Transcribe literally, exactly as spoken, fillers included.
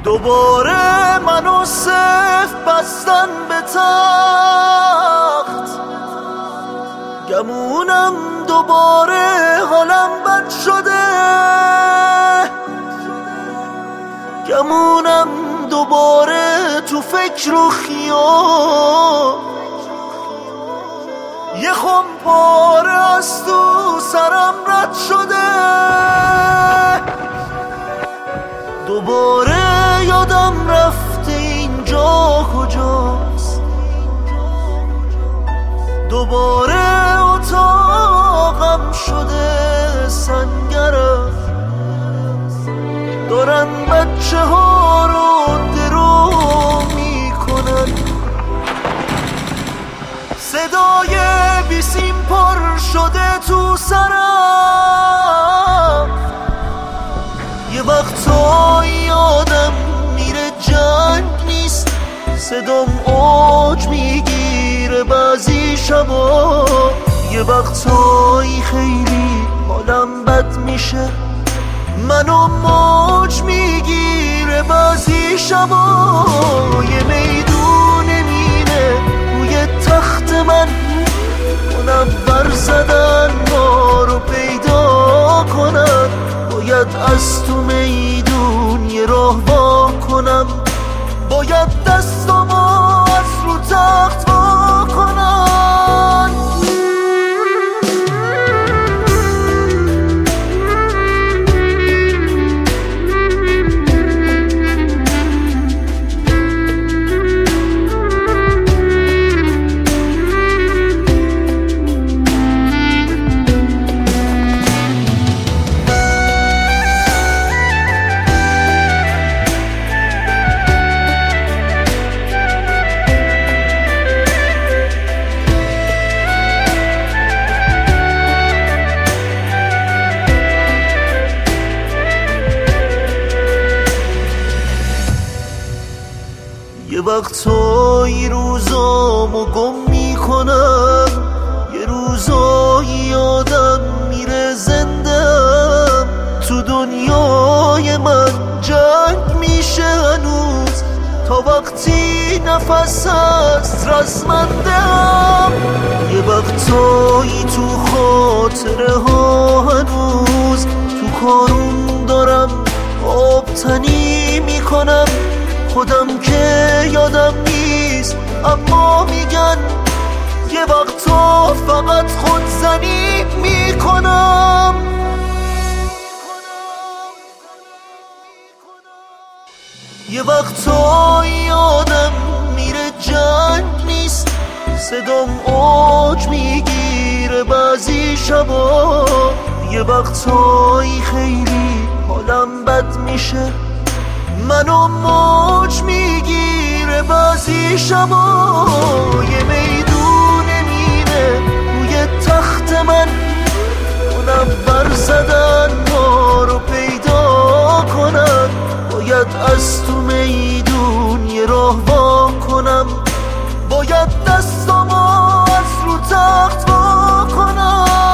دوباره منو صف بستن به تخت، گمونم دوباره حالم بد شده، گمونم دوباره تو فکر و خیال، یه خم پاره از تو سرم رد شده، دوباره یادم رفته اینجا کجاست، دوباره اتاقم شده سنگرم، دارن بچه ها رو درو میکنن، صدای بیسیم پر شده تو سرم، یه وقتایی آدم میره جنگ نیست، صدام اوج میگیره بعضی شبا، یه وقتایی خیلی حالم بد میشه، منو موج میگیره بعضی شبا، یه میدون مینه روی تخت من، منور زدن ما رو پیدا کنن، باید از تو میدون یه راه وا کنم، باید دستامو از رو تخت وا کنم. یه وقتایی روزامو گم میکنم، یه روزایی آدم میره زندم، تو دنیای من جنگ میشه هنوز، تا وقتی نفس هست رزمندم، یه وقتایی تو خاطره ها هنوز تو کارون دارم آب تنی میکنم، خودم که یادم نیست اما میگن یه وقتا فقط خودزنی میکنم، یه وقتا یادم میره جنگ نیست، صدام اوج میگیره بعضی شبا، یه وقتایی خیلی حالم بد میشه، منو موج میگیره بعضی شبا، یه میدون مینه روی تخت من، منور زدن ما رو پیدا کنن، باید از تو میدون یه راه وا کنم، باید دستامو از رو تخت وا کنم.